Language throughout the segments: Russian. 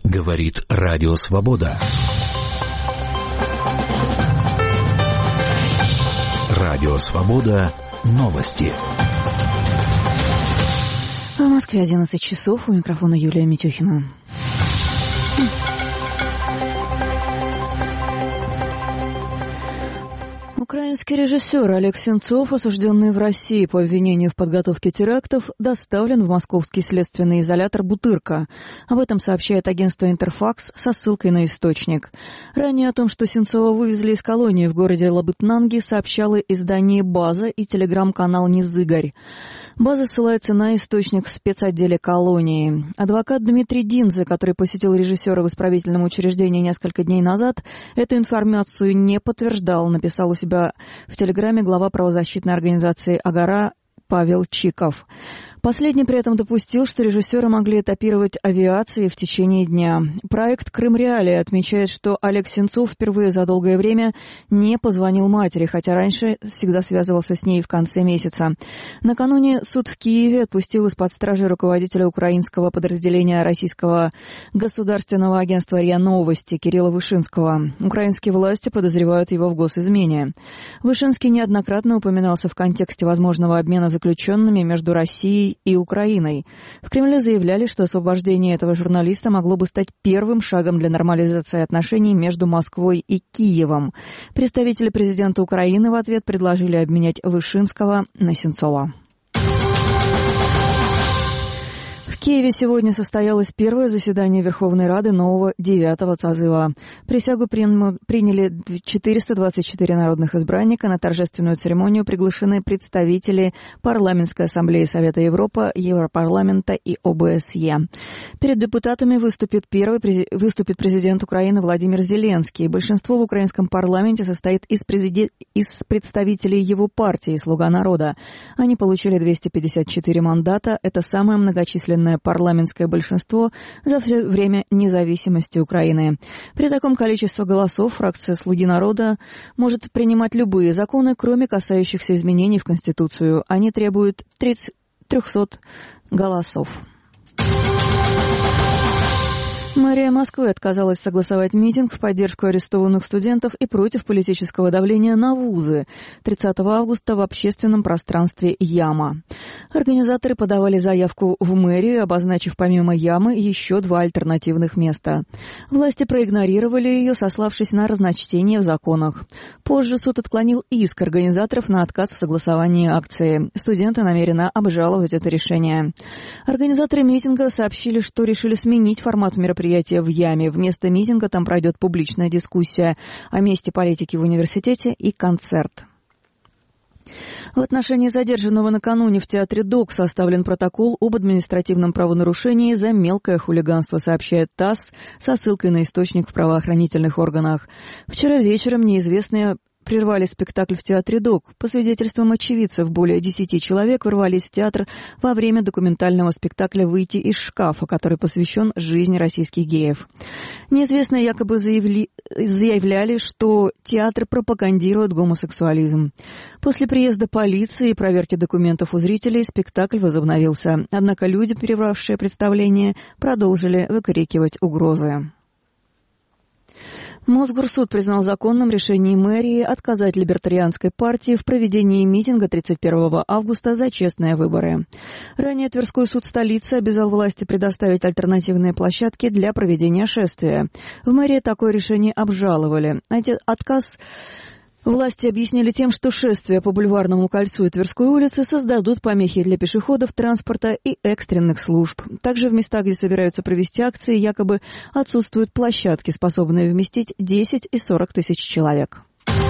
Говорит Радио Свобода. Радио Свобода. Новости. В Москве 11 часов. У микрофона Юлия Митюхина. Украинский режиссер Олег Сенцов, осужденный в России по обвинению в подготовке терактов, доставлен в московский следственный изолятор «Бутырка». Об этом сообщает агентство «Интерфакс» со ссылкой на источник. Ранее о том, что Сенцова вывезли из колонии в городе Лабытнанги, сообщало издание «База» и телеграм-канал «Незыгарь». База ссылается на источник в спецотделе колонии. Адвокат Дмитрий Динзе, который посетил режиссера в исправительном учреждении несколько дней назад, эту информацию не подтверждал, написал у себя в Телеграме глава правозащитной организации «Агора» Павел Чиков. Последний при этом допустил, что режиссеры могли этапировать авиацией в течение дня. Проект «Крым-Реалии» отмечает, что Олег Сенцов впервые за долгое время не позвонил матери, хотя раньше всегда связывался с ней в конце месяца. Накануне суд в Киеве отпустил из-под стражи руководителя украинского подразделения российского государственного агентства РИА Новости Кирилла Вышинского. Украинские власти подозревают его в госизмене. Вышинский неоднократно упоминался в контексте возможного обмена заключенными между Россией и Украиной. В Кремле заявляли, что освобождение этого журналиста могло бы стать первым шагом для нормализации отношений между Москвой и Киевом. Представители президента Украины в ответ предложили обменять Вышинского на Сенцова. В Киеве сегодня состоялось первое заседание Верховной Рады нового 9-го созыва. Присягу приняли 424 народных избранника. На торжественную церемонию приглашены представители Парламентской ассамблеи Совета Европы, Европарламента и ОБСЕ. Перед депутатами выступит президент Украины Владимир Зеленский. Большинство в украинском парламенте состоит из представителей его партии «Слуга народа». Они получили 254 мандата. Это самое многочисленное парламентское большинство за все время независимости Украины. При таком количестве голосов фракция «Слуги народа» может принимать любые законы, кроме касающихся изменений в Конституцию. Они требуют 300 голосов. Мэрия Москвы отказалась согласовать митинг в поддержку арестованных студентов и против политического давления на вузы 30 августа в общественном пространстве «Яма». Организаторы подавали заявку в мэрию, обозначив помимо «Ямы» еще 2 альтернативных места. Власти проигнорировали ее, сославшись на разночтение в законах. Позже суд отклонил иск организаторов на отказ в согласовании акции. Студенты намерены обжаловать это решение. Организаторы митинга сообщили, что решили сменить формат мероприятия в Яме. Вместо митинга там пройдет публичная дискуссия о месте политики в университете и концерт. В отношении задержанного накануне в театре ДОК составлен протокол об административном правонарушении за мелкое хулиганство, сообщает ТАСС со ссылкой на источник в правоохранительных органах. Вчера вечером неизвестные прервали спектакль в театре ДОК. По свидетельствам очевидцев, более 10 человек ворвались в театр во время документального спектакля «Выйти из шкафа», который посвящен жизни российских геев. Неизвестные якобы заявляли, что театр пропагандирует гомосексуализм. После приезда полиции и проверки документов у зрителей спектакль возобновился. Однако люди, прервавшие представление, продолжили выкрикивать угрозы. Мосгорсуд признал законным решение мэрии отказать либертарианской партии в проведении митинга 31 августа за честные выборы. Ранее Тверской суд столицы обязал власти предоставить альтернативные площадки для проведения шествия. В мэрии такое решение обжаловали. Отказ власти объяснили тем, что шествия по Бульварному кольцу и Тверской улице создадут помехи для пешеходов, транспорта и экстренных служб. Также в местах, где собираются провести акции, якобы отсутствуют площадки, способные вместить 10 и 40 тысяч человек.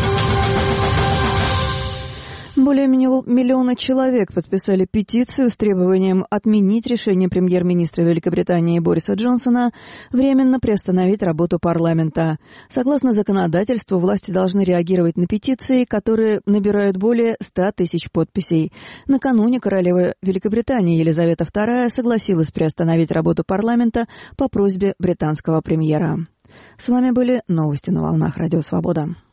Более миллиона человек подписали петицию с требованием отменить решение премьер-министра Великобритании Бориса Джонсона временно приостановить работу парламента. Согласно законодательству, власти должны реагировать на петиции, которые набирают более 100 тысяч подписей. Накануне королева Великобритании Елизавета II согласилась приостановить работу парламента по просьбе британского премьера. С вами были новости на волнах Радио Свобода.